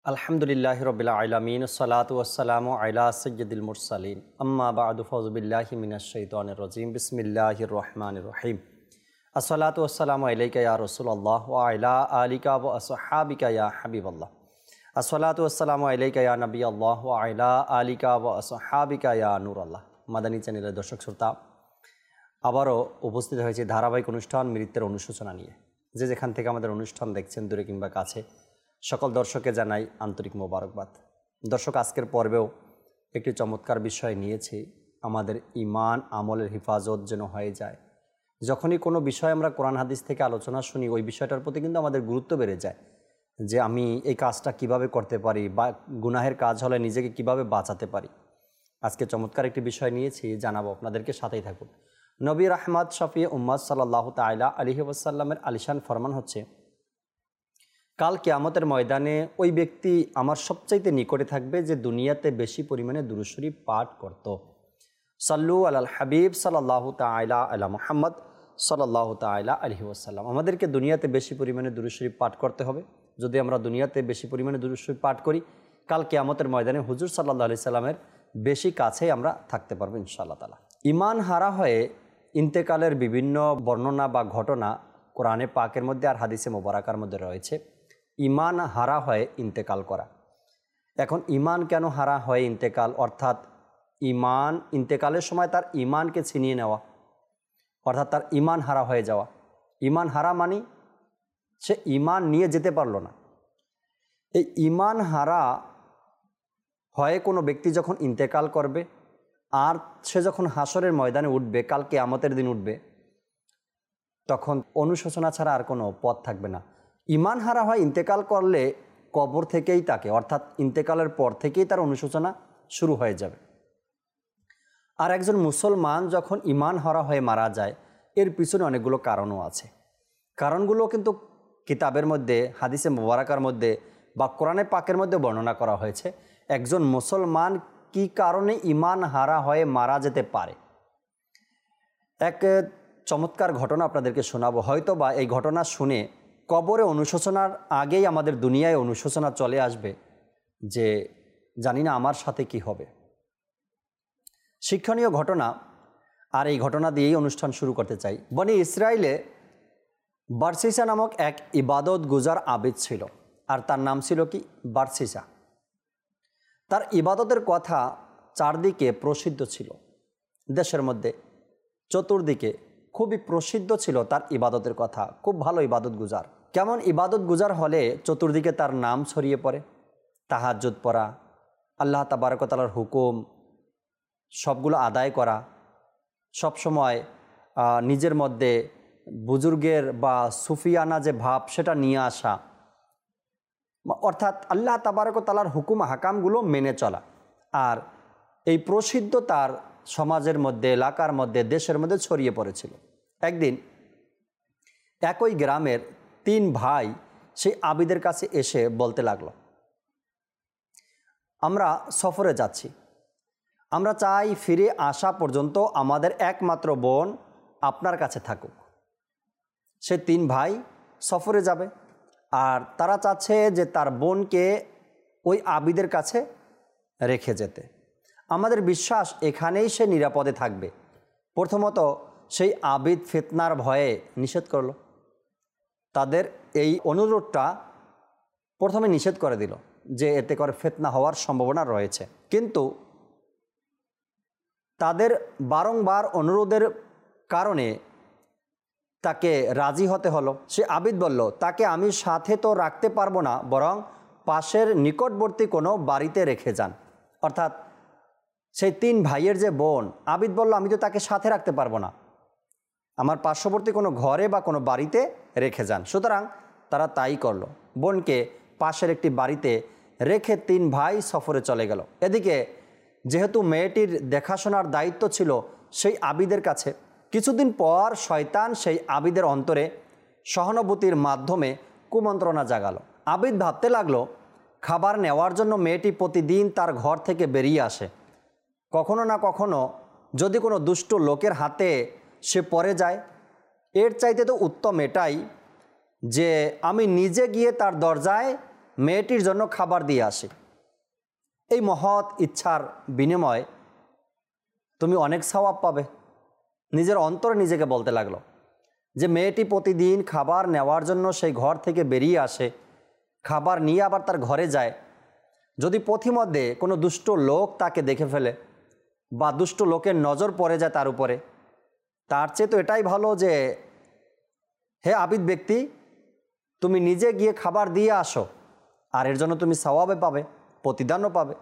আলহামদুলিল্লাহ রবিল আলমিন সালাতু ওয়াসসালামু আলা সয়্যিদিল মুরসালিন আম্মা বা'দু ফাউযু বিল্লাহি মিনাশ শাইতানির রাজিম বিসমিল্লাহির রহমানির রহিম আসসালাতু ওয়াসসালামু আলাইকা ইয়া রাসূলুল্লাহ ওয়া আলা আলিকা ওয়া আসহাবিকা ইয়া হাবিবাল্লাহ আসসালাতু ওয়াসসালামু আলাইকা ইয়া নবিয়াল্লাহ ওয়া আলা আলিকা ওয়া আসহাবিকা ইয়া নূরাল্লাহ। মাদানী চ্যানেলের দর্শক শ্রোতা, আবারও উপস্থিত হয়েছে ধারাবাহিক অনুষ্ঠান মৃত্যুর অনুশোচনা নিয়ে। যে যেখান থেকে আমাদের অনুষ্ঠান দেখছেন, দূরে কিংবা কাছে, সকল দর্শককে জানাই আন্তরিক মোবারকবাদ। দর্শক, আজকের পর্বেও একটি চমৎকার বিষয় নিয়েছি। আমাদের ঈমান আমলের হিফাজত যেন হয়ে যায়। যখনই কোনো বিষয় আমরা কোরআন হাদিস থেকে আলোচনা শুনি, ওই বিষয়টার প্রতি কিন্তু আমাদের গুরুত্ব বেড়ে যায় যে আমি এই কাজটা কিভাবে করতে পারি বা গুনাহের কাজ হলে নিজেকে কিভাবে বাঁচাতে পারি। আজকে চমৎকার একটি বিষয় নিয়েছি, জানাবো আপনাদেরকে, সাথেই থাকুন। নবী রাহমাত শফি উম্মাত সাল্লাল্লাহু তাআলা আলাইহি ওয়াসাল্লামের আলিশান ফরমান হচ্ছে, কাল কিয়ামতের ময়দানে ওই ব্যক্তি আমার সবচাইতে নিকটে থাকবে যে দুনিয়াতে বেশি পরিমাণে দুরূদ শরীফ পাঠ করত। সাল্লু আলাল হাবিব সাল্লাল্লাহু তাআলা আলা মুহাম্মদ সাল্লাল্লাহু তাআলা আলাইহি ওয়াসাল্লাম। আমাদেরকে দুনিয়াতে বেশি পরিমাণে দুরূদ শরীফ পাঠ করতে হবে। যদি আমরা দুনিয়াতে বেশি পরিমাণে দুরূদ শরীফ পাঠ করি, কাল কিয়ামতের ময়দানে হুজুর সাল্লাল্লাহু আলাইহি সাল্লামের বেশি কাছেই আমরা থাকতে পারবো ইনশাআল্লাহ তাআলা। ঈমান হারা হয়ে ইন্তেকালের বিভিন্ন বর্ণনা বা ঘটনা কোরআনে পাকের মধ্যে আর হাদিসে মোবারকার মধ্যে রয়েছে। ঈমান হারা হয়ে ইন্তেকাল করা। এখন ঈমান কেন হারা হয় ইন্তেকাল, অর্থাৎ ঈমান ইন্তেকালের সময় তার ঈমানকে ছিনিয়ে নেওয়া, অর্থাৎ তার ঈমান হারা হয়ে যাওয়া। ঈমান হারা মানে সে ঈমান নিয়ে যেতে পারল না। এই ঈমান হারা হয়ে কোনো ব্যক্তি যখন ইন্তেকাল করবে আর সে যখন হাসরের ময়দানে উঠবে, কাল কিয়ামতের দিন উঠবে, তখন অনুশোচনা ছাড়া আর কোনো পথ থাকবে না। ঈমান হারা হয় ইন্তেকাল করলে কবর থেকেই তাকে, অর্থাৎ ইন্তেকালের পর থেকেই তার অনুশোচনা শুরু হয়ে যাবে। আর একজন মুসলমান যখন ঈমান হারা হয়ে মারা যায়, এর পিছনে অনেকগুলো কারণও আছে। কারণগুলো কিন্তু কিতাবের মধ্যে, হাদিসে মুবারাকার মধ্যে বা কোরআনে পাকের মধ্যে বর্ণনা করা হয়েছে। একজন মুসলমান কি কারণে ঈমান হারা হয়ে মারা যেতে পারে। এক চমৎকার ঘটনা আপনাদেরকে শোনাবো। হয়তো বা এই ঘটনা শুনে কবরে অনুশোচনার আগেই আমাদের দুনিয়ায় অনুশোচনা চলে আসবে যে জানি না আমার সাথে কি হবে। শিক্ষণীয় ঘটনা, আর এই ঘটনা দিয়েই অনুষ্ঠান শুরু করতে চাই। বনি ইসরায়েলে বারসিসা নামক এক ইবাদত গুজার আবিদ ছিল, আর তার নাম ছিল কি? বারসিসা। তার ইবাদতের কথা চারদিকে প্রসিদ্ধ ছিল, দেশের মধ্যে চতুর্দিকে খুবই প্রসিদ্ধ ছিল তার ইবাদতের কথা। খুব ভালো ইবাদত গুজার। কেমন ইবাদত গুজার হলে চতুর্দিকে তার নাম ছড়িয়ে পড়ে? তাহাজ্জুদ পড়া, আল্লাহ তাবারক ওয়া তাআলার হুকুম সবগুলো আদায় করা, সবসময় নিজের মধ্যে বুজুর্গের বা সুফিয়ানা যে ভাব সেটা নিয়ে আসা, অর্থাৎ আল্লাহ তাবারক ওয়া তাআলার হুকুম হাকামগুলো মেনে চলা। আর এই প্রসিদ্ধ তার সমাজের মধ্যে, এলাকার মধ্যে, দেশের মধ্যে ছড়িয়ে পড়েছিল। একদিন একই গ্রামের তিন ভাই সেই আবিদের কাছে এসে বলতে লাগলো, আমরা সফরে যাচ্ছি, আমরা চাই ফিরে আসা পর্যন্ত আমাদের একমাত্র বোন আপনার কাছে থাকুক। সে তিন ভাই সফরে যাবে আর তারা চাচ্ছে যে তার বোনকে ওই আবিদের কাছে রেখে যেতে। আমাদের বিশ্বাস এখানেই সে নিরাপদে থাকবে। প্রথমত সেই আবিদ ফিতনার ভয়ে নিষেধ করলো। তাদের এই অনুরোধটা প্রথমে নিষেধ করে দিল যে এতে করে ফিতনা হওয়ার সম্ভাবনা রয়েছে। কিন্তু তাদের বারংবার অনুরোধের কারণে তাকে রাজি হতে হলো। সে আবিদ বলল, তাকে আমি সাথে তো রাখতে পারবো না, বরং পাশের নিকটবর্তী কোনো বাড়িতে রেখে যান। অর্থাৎ সেই তিন ভাইয়ের যে বোন, আবিদ বলল আমি তো তাকে সাথে রাখতে পারবো না, আমার পার্শ্ববর্তী কোনো ঘরে বা কোনো বাড়িতে রেখে যান। সুতরাং তারা তাই করলো, বোনকে পাশের একটি বাড়িতে রেখে তিন ভাই সফরে চলে গেল। এদিকে যেহেতু মেয়েটির দেখাশোনার দায়িত্ব ছিল সেই আবিদের কাছে, কিছুদিন পর শয়তান সেই আবিদের অন্তরে সহানুভূতির মাধ্যমে কুমন্ত্রণা জাগালো। আবিদ ভাবতে লাগলো, খাবার নেওয়ার জন্য মেয়েটি প্রতিদিন তার ঘর থেকে বেরিয়ে আসে, কখনো না কখনো যদি কোনো দুষ্ট লোকের হাতে সে পড়ে যায়, এর চাইতে তো উত্তম এটাই যে আমি নিজে গিয়ে তার দরজায় মেয়েটির জন্য খাবার দিয়ে আসি। এই মহৎ ইচ্ছার বিনিময়ে তুমি অনেক সওয়াব পাবে। নিজের অন্তরে নিজেকে বলতে লাগলো যে মেয়েটি প্রতিদিন খাবার নেওয়ার জন্য সেই ঘর থেকে বেরিয়ে আসে, খাবার নিয়ে আবার তার ঘরে যায়। যদি পথিমধ্যে কোনো দুষ্ট লোক তাকে দেখে ফেলে বা দুষ্ট লোকের নজর পড়ে যায় তার উপরে, তার চেয়ে তো এটাই ভালো যে হে আবিদ ব্যক্তি, তুমি নিজে গিয়ে খাবার দিয়ে আসো, আর এর জন্য তুমি সওয়াবে পাবে, প্রতিদানও পাবে।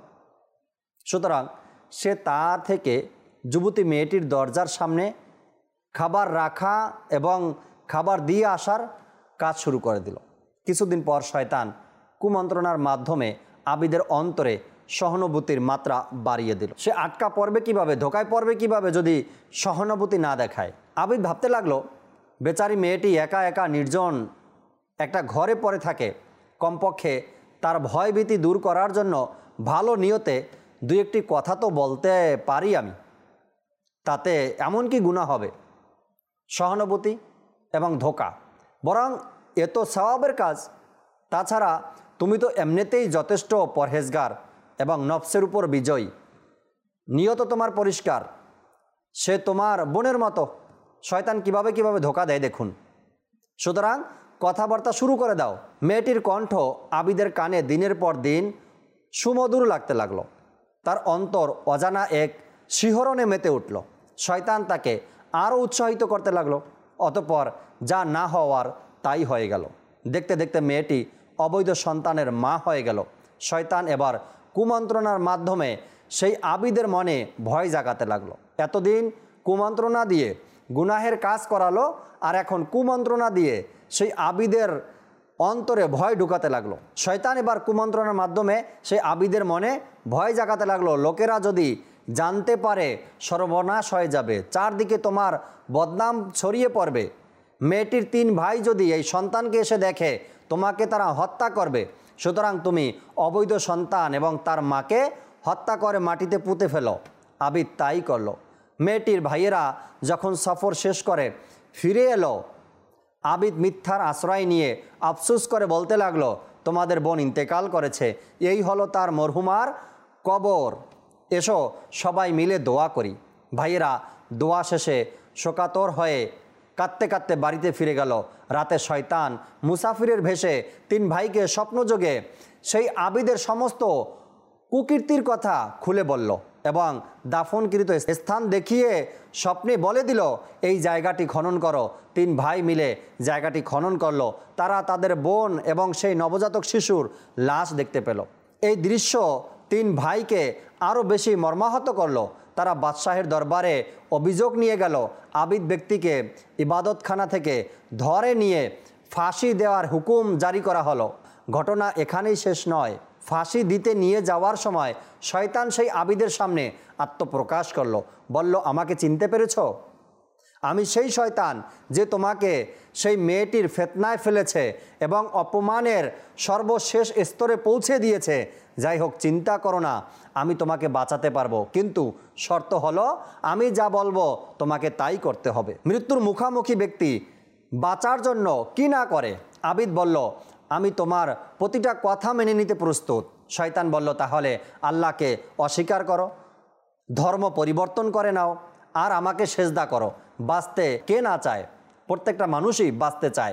সুতরাং সে তা থেকে যুবতী মেয়েটির দরজার সামনে খাবার রাখা এবং খাবার দিয়ে আসার কাজ শুরু করে দিল। কিছুদিন পর শয়তান কুমন্ত্রণার মাধ্যমে আবিদের অন্তরে সহানুভূতির মাত্রা বাড়িয়ে দিল। সে আটকা পড়বে কিভাবে, ধোকায় পড়বে কিভাবে যদি সহানুভূতি না দেখায়। আবিদ ভাবতে লাগলো বেচারি মেয়েটি একা একা নির্জন একটা ঘরে পড়ে থাকে, কমপক্ষে তার ভয়ভীতি দূর করার জন্য ভালো নিয়তে দুই একটি কথা তো বলতে পারি আমি, তাতে এমন কি গুনাহ হবে? সহানুভূতি এবং ধোকা, বরং এ তো সওয়াবের কাজ। তাছাড়া তুমি তো এমনিতেই যথেষ্ট পরহেজগার এবং নফসের উপর বিজয়ী, নিয়ত তোমার পরিষ্কার, সে তোমার বোনের মতো। শয়তান কিভাবে ধোকা দেয় দেখুন। সুতরাং কথাবার্তা শুরু করে দাও। মেয়েটির কণ্ঠ আবিদের কানে দিনের পর দিন সুমধুর লাগতে লাগলো। তার অন্তর অজানা এক শিহরণে মেতে উঠল। শয়তান তাকে আরও উৎসাহিত করতে লাগলো। অতঃপর যা না হওয়ার তাই হয়ে গেল। দেখতে দেখতে মেয়েটি অবৈধ সন্তানের মা হয়ে গেল। শয়তান এবার কুমন্ত্রণার মাধ্যমে সেই আবিদের মনে ভয় জাগাতে লাগলো। এতদিন কুমন্ত্রণা দিয়ে গুনাহের কাজ করালো, আর এখন কুমন্ত্রণা দিয়ে সেই আবিদের অন্তরে ভয় ঢুকাতে লাগলো। শয়তান এবার কুমন্ত্রণার মাধ্যমে সেই আবিদের মনে ভয় জাগাতে লাগলো, লোকেরা যদি জানতে পারে সর্বনাশ হয়ে যাবে, চারদিকে তোমার বদনাম ছড়িয়ে পড়বে। মেয়েটির 3 ভাই যদি এই সন্তানকে এসে দেখে, তোমাকে তারা হত্যা করবে। সুতরাং তুমি অবৈধ সন্তান এবং তার মাকে হত্যা করে মাটিতে পুঁতে ফেলো। আবিদ তাই করলো। মেয়েটির ভাইয়েরা যখন সফর শেষ করে ফিরে এলো, আবিদ মিথ্যার আশ্রয় নিয়ে আফসোস করে বলতে লাগলো, তোমাদের বোন ইন্তেকাল করেছে, এই হলো তার মরহুমার কবর, এসো সবাই মিলে দোয়া করি। ভাইয়েরা দোয়া শেষে শোকাতর হয়ে কাঁদতে কাঁদতে বাড়িতে ফিরে গেল। রাতে শয়তান মুসাফিরের ভেষে 3 ভাইকে স্বপ্নযোগে সেই আবিদের সমস্ত কুকীর্তির কথা খুলে বলল এবং দাফনকৃত স্থান দেখিয়ে স্বপ্নে বলে দিল, এই জায়গাটি খনন করো। 3 ভাই মিলে জায়গাটি খনন করলো। তারা তাদের বোন এবং সেই নবজাতক শিশুর লাশ দেখতে পেল। এই দৃশ্য 3 ভাইকে আরও বেশি মর্মাহত করলো। তারা বাদশাহের দরবারে অভিযোগ নিয়ে গেল। আবিদ ব্যক্তিকে ইবাদতখানা থেকে ধরে নিয়ে ফাঁসি দেওয়ার হুকুম জারি করা হলো। ঘটনা এখানেই শেষ নয়। ফাঁসি দিতে নিয়ে যাওয়ার সময় শয়তান সেই আবিদের সামনে আত্মপ্রকাশ করলো, বলল, আমাকে চিনতে পেরেছো? আমি সেই শয়তান যে তোমাকে সেই মেয়েটির ফিতনায় ফেলেছে এবং অপমানের সর্বশেষ স্তরে পৌঁছে দিয়েছে। যাই হোক, চিন্তা করো না, আমি তোমাকে বাঁচাতে পারবো, কিন্তু শর্ত হলো আমি যা বলবো তোমাকে তাই করতে হবে। মৃত্যুর মুখোমুখি ব্যক্তি বাঁচার জন্য কি না করে? আবিদ বলল, আমি তোমার প্রতিটা কথা মেনে নিতে প্রস্তুত। শয়তান বলল, তাহলে আল্লাহকে অস্বীকার করো, ধর্ম পরিবর্তন করে নাও, আর আমাকে সেজদা করো। বাঁচতে কে না চায়? প্রত্যেকটা মানুষই বাঁচতে চায়।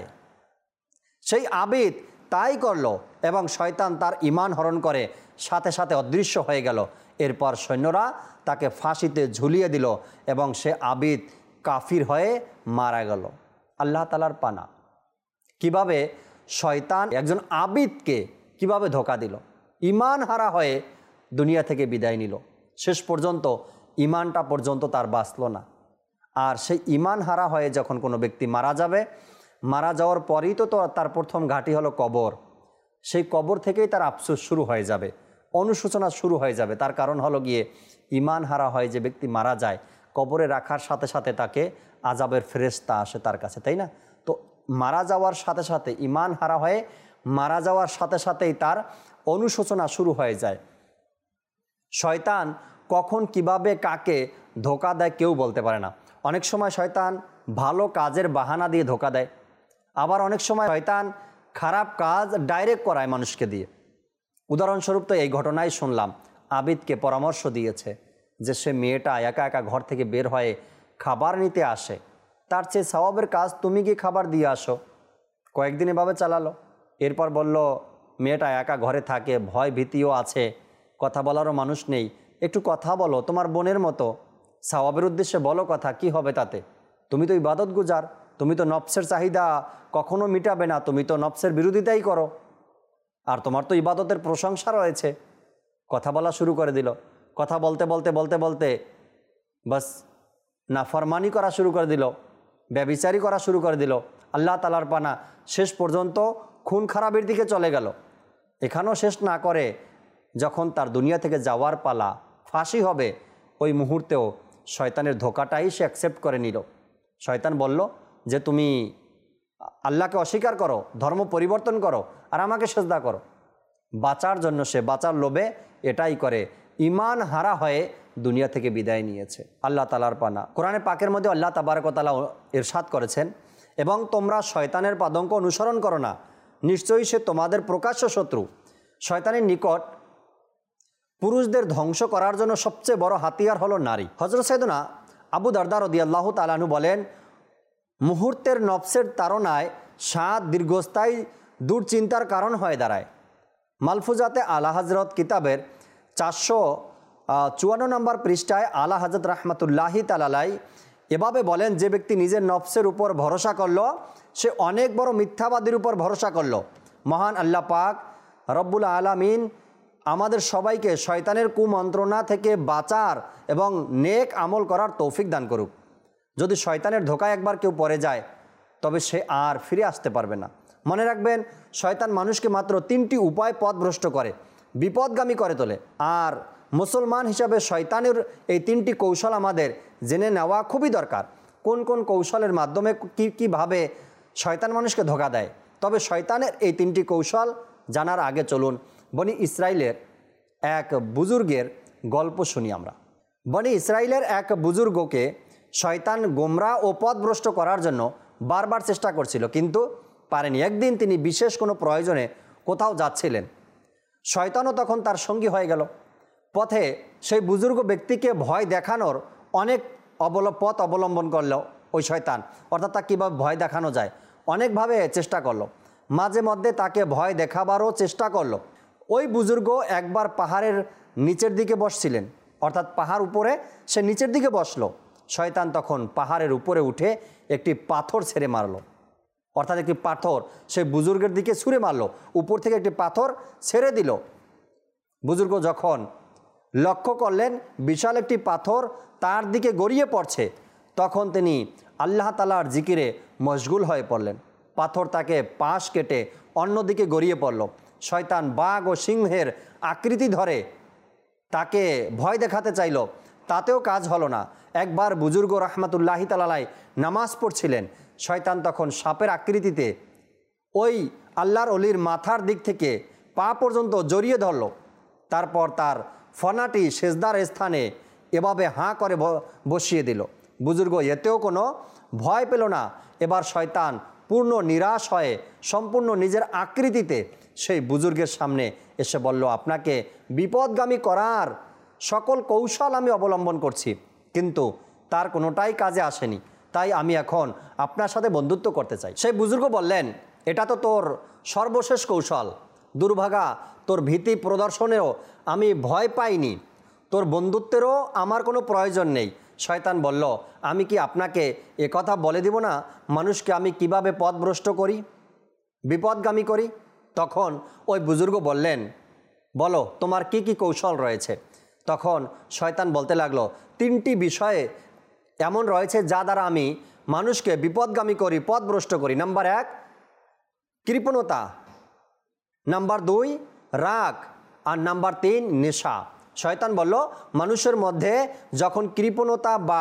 সেই আবিদ তাই করলো এবং শয়তান তার ঈমান হরণ করে সাথে সাথে অদৃশ্য হয়ে গেল। এরপর সৈন্যরা তাকে ফাঁসিতে ঝুলিয়ে দিল এবং সে আবিদ কাফির হয়ে মারা গেল। আল্লাহ তাআলার পানা। কিভাবে শয়তান একজন আবিদকে কিভাবে ধোকা দিল, ঈমান হারা হয়ে দুনিয়া থেকে বিদায় নিল। শেষ পর্যন্ত ঈমানটা পর্যন্ত তার বাঁচল না। আর সেই ঈমান হারা হয়ে যখন কোনো ব্যক্তি মারা যাবে, মারা যাওয়ার পরেই তো তার প্রথম ঘাঁটি হলো কবর। সেই কবর থেকেই তার আফসোস শুরু হয়ে যাবে, অনুশোচনা শুরু হয়ে যাবে। তার কারণ হলো গিয়ে ঈমান হারা হয় যে ব্যক্তি মারা যায়, কবরে রাখার সাথে সাথে তাকে আযাবের ফেরেশতা আসে তার কাছে, তাই না? তো মারা যাওয়ার সাথে সাথে ঈমান হারা হয়ে মারা যাওয়ার সাথে সাথেই তার অনুশোচনা শুরু হয়ে যায়। শয়তান কখন কিভাবে কাকে ধোকা দেয় কেউ বলতে পারে না। অনেক সময় শয়তান ভালো কাজের বাহানা দিয়ে ধোকা দেয়, আবার অনেক সময় শয়তান খারাপ কাজ ডাইরেক্ট করায় মানুষকে দিয়ে। উদাহরণস্বরূপ তো এই ঘটনাই শুনলাম, আবিদকে পরামর্শ দিয়েছে যে সে মেয়েটা একা একা ঘর থেকে বের হয়ে খাবার নিতে আসে, তার চেয়ে সওয়াবের কাজ তুমি গিয়ে খাবার দিয়ে আসো। কয়েকদিন এভাবে চালালো। এরপর বলল, মেয়েটা একা ঘরে থাকে, ভয় ভীতিও আছে, কথা বলারও মানুষ নেই, একটু কথা বলো, তোমার বোনের মতো, সওয়াবের উদ্দেশ্যে বলো কথা, কি হবে তাতে? তুমি তো ইবাদত গুজার, তুমি তো নফসের চাহিদা কখনো মিটাবে না, তুমি তো নফসের বিরোধিতাই করো, আর তোমার তো ইবাদতের প্রশংসা রয়েছে। কথা বলা শুরু করে দিল। কথা বলতে বলতে বলতে বলতে বাস নাফরমানি করা শুরু করে দিল, ব্যভিচারী করা শুরু করে দিল, আল্লাহ তাআলার পানা, শেষ পর্যন্ত খুন খারাপের দিকে চলে গেল। এখানেও শেষ না করে যখন তার দুনিয়া থেকে যাওয়ার পালা, ফাঁসি হবে, ওই মুহূর্তেও শয়তানের ধোকাটাই সে অ্যাকসেপ্ট করে নিল। শয়তান বলল যে তুমি আল্লাহকে অস্বীকার করো, ধর্ম পরিবর্তন করো, আর আমাকে সেজদা করো। বাঁচার জন্য সে বাঁচার লোভে এটাই করে, ঈমান হারা হয়ে দুনিয়া থেকে বিদায় নিয়েছে। আল্লাহ তাআলার পানা। কোরআনে পাকের মধ্যে আল্লাহ তাবারক ওয়া তাআলা ইরশাদ করেছেন, এবং তোমরা শয়তানের পদাঙ্ক অনুসরণ করো না, নিশ্চয়ই সে তোমাদের প্রকাশ্য শত্রু। শয়তানের নিকট পুরুষদের ধ্বংস করার জন্য সবচেয়ে বড় হাতিয়ার হলো নারী। হযরত সাইয়েদনা আবু দারদা রাদিয়াল্লাহু তাআলা আনহু বলেন, মুহূর্তের নফসের তাড়নায় স্বাদ দীর্ঘস্থায়ী দুশ্চিন্তার কারণ হয়ে দাঁড়ায়। মালফুজাতে আলা হযরত কিতাবের 454 নম্বর পৃষ্ঠায় আলা হযরত রাহমাতুল্লাহি তাআলা আলাইহি এভাবে বলেন, যে ব্যক্তি নিজের নফসের উপর ভরসা করলো সে অনেক বড় মিথ্যাবাদীর উপর ভরসা করলো। মহান আল্লাহ পাক রব্বুল আলামিন আমাদের সবাইকে শয়তানের কুমন্ত্রণা থেকে বাঁচার এবং নেক আমল করার তৌফিক দান করুক। যদি শয়তানের ধোকায় একবার কেউ পড়ে যায় তবে সে আর ফিরে আসতে পারবে না। মনে রাখবেন, শয়তান মানুষকে মাত্র 3টি উপায় পথভ্রষ্ট করে, বিপদগামী করে তোলে। আর মুসলমান হিসাবে শয়তানের এই 3টি কৌশল আমাদের জেনে নেওয়া খুবই দরকার। কোন কোন কৌশলের মাধ্যমে কীভাবে শয়তান মানুষকে ধোকা দেয়। তবে শয়তানের এই 3টি কৌশল জানার আগে চলুন বনি ইসরাইলের এক বুজুর্গের গল্প শুনি আমরা। বনি ইসরাইলের এক বুজুর্গকে শয়তান গোমরা ও পথভ্রষ্ট করার জন্য বারবার চেষ্টা করছিল, কিন্তু পারেনি। একদিন তিনি বিশেষ কোনো প্রয়োজনে কোথাও যাচ্ছিলেন, শয়তানও তখন তার সঙ্গী হয়ে গেল। পথে সেই বুজুর্গ ব্যক্তিকে ভয় দেখানোর অনেক পথ অবলম্বন করলো ওই শয়তান, অর্থাৎ তাকে কীভাবে ভয় দেখানো যায় অনেকভাবে চেষ্টা করলো। মাঝে মধ্যে তাকে ভয় দেখাবারও চেষ্টা করলো। ওই বুজুর্গ একবার পাহাড়ের নিচের দিকে বসছিলেন, অর্থাৎ পাহাড় উপরে সে নিচের দিকে বসলো। শয়তান তখন পাহাড়ের উপরে উঠে একটি পাথর ছেড়ে মারলো, অর্থাৎ একটি পাথর সেই বুজুর্গের দিকে ছুঁড়ে মারলো, উপর থেকে একটি পাথর ছেড়ে দিল। বুজুর্গ যখন লক্ষ্য করলেন বিশাল একটি পাথর তার দিকে গড়িয়ে পড়ছে, তখন তিনি আল্লাহ তাআলার জিকিরে মশগুল হয়ে পড়লেন। পাথর তাকে পাশ কেটে অন্যদিকে গড়িয়ে পড়ল। শয়তান বাঘ ও সিংহের আকৃতি ধরে তাকে ভয় দেখাতে চাইল, তাতেও কাজ হলো না। একবার বুজুর্গ রাহমাতুল্লাহি তাআলা আলাইহি নামাজ পড়ছিলেন, শয়তান তখন সাপের আকৃতিতে ওই আল্লাহর অলির মাথার দিক থেকে পা পর্যন্ত জড়িয়ে ধরল। তারপর তার ফনাটি সেজদার স্থানে এভাবে হাঁ করে বসিয়ে দিল। বুজুর্গ এতেও কোনো ভয় পেল না। এবার শয়তান পূর্ণ নিরাশ হয়ে সম্পূর্ণ নিজের আকৃতিতে সেই বুজুর্গের সামনে এসে বলল, আপনাকে বিপদগামী করার সকল কৌশল আমি অবলম্বন করছি, কিন্তু তার কোনোটাই কাজে আসেনি, তাই আমি এখন আপনার সাথে বন্ধুত্ব করতে চাই। সেই বুজুর্গ বললেন, এটা তো তোর সর্বশেষ কৌশল, দুর্ভাগা, তোর ভীতি প্রদর্শনেও আমি ভয় পাইনি, তোর বন্ধুত্বেরও আমার কোনো প্রয়োজন নেই। শয়তান বলল, আমি কি আপনাকে কথা বলে দিব না মানুষকে আমি কিভাবে পথভ্রষ্ট করি, বিপদগামী করি? তখন ওই বুজুর্গ বললেন, বলো তোমার কি কি কৌশল রয়েছে। তখন শয়তান বলতে লাগলো, 3টি বিষয়ে এমন রয়েছে যা দ্বারা আমি মানুষকে বিপদগামী করি, পথভ্রষ্ট করি। নাম্বার 1 কৃপণতা, নাম্বার 2 রাগ, আর নাম্বার 3 নেশা। শয়তান বলল, মানুষের মধ্যে যখন কৃপণতা বা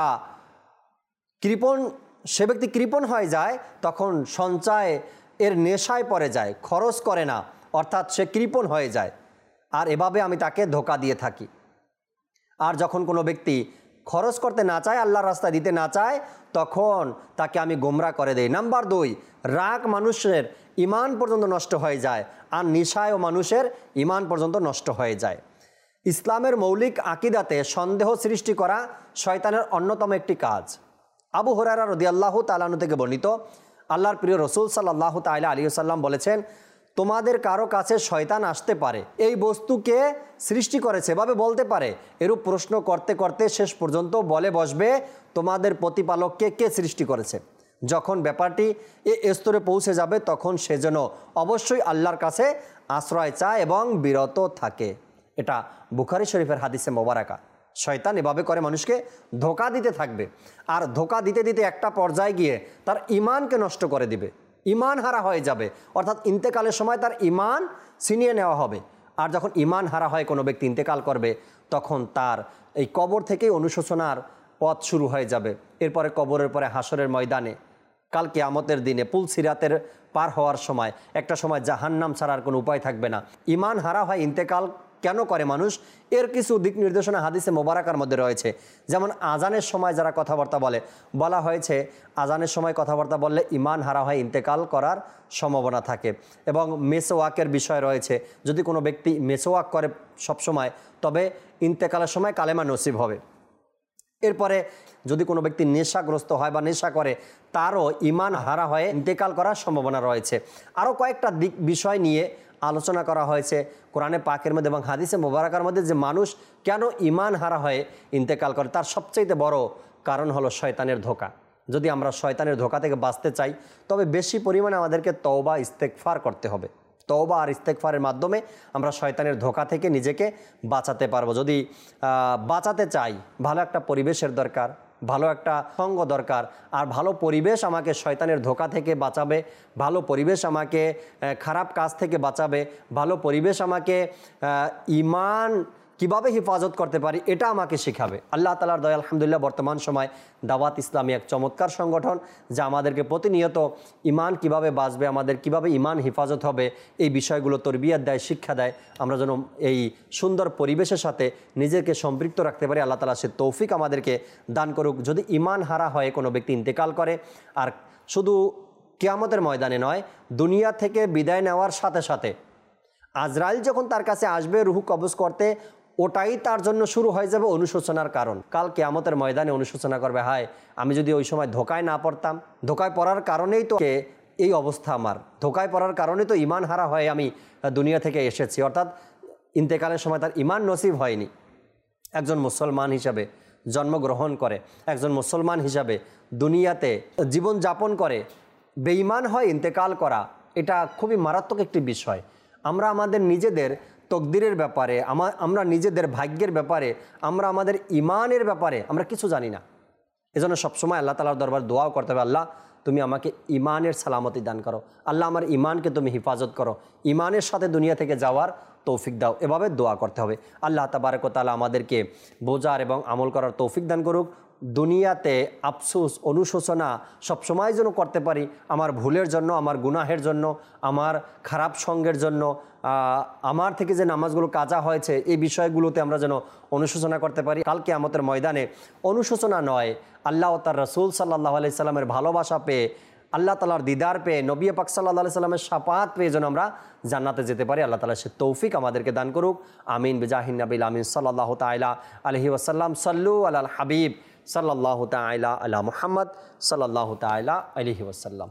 সে ব্যক্তি কৃপণ হয়ে যায় তখন সঞ্চয় এর নেশায় পড়ে যায়, খরচ করে না, অর্থাৎ সে কৃপণ হয়ে যায়। আর এভাবে আমি তাকে ধোঁকা দিয়ে থাকি। আর যখন কোনো ব্যক্তি খরচ করতে না চায়, আল্লাহর রাস্তায় দিতে না চায়, তখন তাকে আমি গোমরা করে দেই। নাম্বার 2, রাগ মানুষের ঈমান পর্যন্ত নষ্ট হয়ে যায়, আর নিশায়ও মানুষের ঈমান পর্যন্ত নষ্ট হয়ে যায়। ইসলামের মৌলিক আকীদাতে সন্দেহ সৃষ্টি করা শয়তানের অন্যতম একটি কাজ। আবু হুরায়রা রাদিয়াল্লাহু তাআলা আনহু থেকে বর্ণিত, আল্লাহর প্রিয় রাসূল সাল্লাল্লাহু তাআলা আলাইহি ওয়াসাল্লাম বলেছেন, তোমাদের কারো কাছে শয়তান আসতে পারে, এই বস্তুকে সৃষ্টি করেছে এভাবে বলতে পারে। এরূপ প্রশ্ন করতে করতে শেষ পর্যন্ত বলে বসবে, তোমাদের প্রতিপালককে কে সৃষ্টি করেছে। যখন ব্যাপারটি এ স্তরে পৌঁছে যাবে, তখন সে যেন অবশ্যই আল্লাহর কাছে আশ্রয় চায় এবং বিরত থাকে। এটা বুখারী শরীফের হাদিসে মোবারকা। শয়তান এভাবে করে মানুষকে ধোঁকা দিতে থাকবে, আর ধোঁকা দিতে দিতে একটা পর্যায়ে গিয়ে তার ঈমানকে নষ্ট করে দিবে, ঈমান হারা হয়ে যাবে। অর্থাৎ ইন্তেকালের সময় তার ঈমান ছিনিয়ে নেওয়া হবে। আর যখন ঈমান হারা হয় কোনো ব্যক্তি ইন্তেকাল করবে, তখন তার এই কবর থেকেই অনুশোচনার পথ শুরু হয়ে যাবে। এরপরে কবরের পরে হাসরের ময়দানে, কাল কিয়ামতের দিনে পুল সিরাতের পার হওয়ার সময় একটা সময় জাহান্নাম ছাড়ার কোনো উপায় থাকবে না। ঈমান হারা হয় ইন্তেকাল কেন করে মানুষ, এর কিছু দিক নির্দেশনা হাদিসে মোবারকার মধ্যে রয়েছে। যেমন আজানের সময় যারা কথাবার্তা বলা হয়েছে, আজানের সময় কথাবার্তা বললে ঈমান হারা হয় ইন্তেকাল করার সম্ভাবনা থাকে। এবং মেসওয়াকের বিষয় রয়েছে, যদি কোনো ব্যক্তি মেসওয়াক করে সবসময়, তবে ইন্তেকালের সময় কালেমা নসিব হবে। এরপরে যদি কোনো ব্যক্তি নেশাগ্রস্ত হয় বা নেশা করে, তারও ঈমান হারা হয়ে ইন্তেকাল করার সম্ভাবনা রয়েছে। আরও কয়েকটা দিক বিষয় নিয়ে আলোচনা করা হয়েছে কোরআনে পাকের মধ্যে এবং হাদিসে মোবারকার মধ্যে, যে মানুষ কেন ঈমান হারা হয়ে ইন্তেকাল করে। তার সবচেয়ে বড় কারণ হলো শয়তানের ধোঁকা। যদি আমরা শয়তানের ধোঁকা থেকে বাঁচতে চাই, তবে বেশি পরিমাণে আমাদেরকে তওবা ইস্তেগফার করতে হবে। তওবা আর ইস্তেগফারের মাধ্যমে আমরা শয়তানের ধোঁকা থেকে নিজেকে বাঁচাতে পারবো। যদি বাঁচাতে চাই, ভালো একটা পরিবেশের দরকার, ভালো একটা সঙ্গ দরকার। আর ভালো পরিবেশ আমাকে শয়তানের ধোঁকা থেকে বাঁচাবে, ভালো পরিবেশ আমাকে খারাপ কাজ থেকে বাঁচাবে, ভালো পরিবেশ আমাকে ঈমান কিভাবে হেফাজত করতে পারি এটা আমাকে শেখাবে। আল্লাহ তাআলার দয়া, আলহামদুলিল্লাহ, বর্তমান সময় দাওয়াত ইসলামী এক চমৎকার সংগঠন, যা আমাদেরকে প্রতিনিয়ত ঈমান কিভাবে বাঁচবে, আমাদের কিভাবে ঈমান হেফাজত হবে, এই বিষয়গুলো তরবিয়ত দেয়, শিক্ষা দেয়। আমরা যেন এই সুন্দর পরিবেশের সাথে নিজেকে সম্পৃক্ত রাখতে পারি। আল্লাহ তাআলা সে তৌফিক আমাদেরকে দান করুক। যদি ঈমান হারা হয়ে কোনো ব্যক্তি ইন্তেকাল করে, আর শুধু কিয়ামতের ময়দানে নয়, দুনিয়া থেকে বিদায় নেওয়ার সাথে সাথে আজরাইল যখন তার কাছে আসবে রুহ কবজ করতে, ওটাই তার জন্য শুরু হয়ে যাবে অনুশোচনার কারণ। কাল কিয়ামতের ময়দানে অনুশোচনা করবে, হায় আমি যদি ওই সময় ধোঁকায় না পড়তাম, ধোঁকায় পড়ার কারণেই তো এই অবস্থা আমার, ধোঁকায় পড়ার কারণে তো ঈমান হারা হয়ে আমি দুনিয়া থেকে এসেছি। অর্থাৎ ইন্তেকালের সময় তার ঈমান নসিব হয়নি। একজন মুসলমান হিসাবে জন্মগ্রহণ করে, একজন মুসলমান হিসাবে দুনিয়াতে জীবন যাপন করে, বেঈমান হয় ইন্তেকাল করা, এটা খুবই মারাত্মক একটি বিষয়। আমরা আমাদের নিজেদের তকদিরের ব্যাপারে, আমরা নিজেদের ভাগ্যের ব্যাপারে, আমরা আমাদের ঈমানের ব্যাপারে আমরা কিছু জানি না। এজন্য সবসময় আল্লাহ তাআলার দরবার দোয়াও করতে হবে, আল্লাহ তুমি আমাকে ঈমানের সালামতি দান করো, আল্লাহ আমার ঈমানকে তুমি হেফাজত করো, ঈমানের সাথে দুনিয়া থেকে যাওয়ার তৌফিক দাও। এভাবে দোয়া করতে হবে। আল্লাহ তাবারক ওয়া তাআলা আমাদেরকে বোঝার এবং আমল করার তৌফিক দান করুক। দুনিয়াতে আফসোস অনুশোচনা সবসময় যেন করতে পারি, আমার ভুলের জন্য, আমার গুনাহের জন্য, আমার খারাপ সঙ্গের জন্য, আমার থেকে যে নামাজগুলো কাজা হয়েছে, এই বিষয়গুলোতে আমরা যেন অনুশোচনা করতে পারি। কাল কিয়ামতের ময়দানে অনুশোচনা নয়, আল্লাহ ও তার রাসূল সাল্লাল্লাহু আলাইহি সাল্লামের ভালোবাসা পেয়ে, আল্লাহ তাআলার দিদার পেয়ে, নবী পাক সাল্লাল্লাহু আলাইহি সাল্লামের শাফাআত পেয়ে যেন আমরা জান্নাতে যেতে পারি। আল্লাহ তাআলা সে তৌফিক আমাদেরকে দান করুক। আমিন বিজাহিন নবিল আমিন সাল্লাল্লাহু তাআলা আলাইহি ওয়াসাল্লাম। সাল্লু আলাল হাবিব সাল্লাল্লাহু তাআলা আলা মুহাম্মদ সাল্লাল্লাহু তাআলা আলাইহি ওয়াসাল্লাম।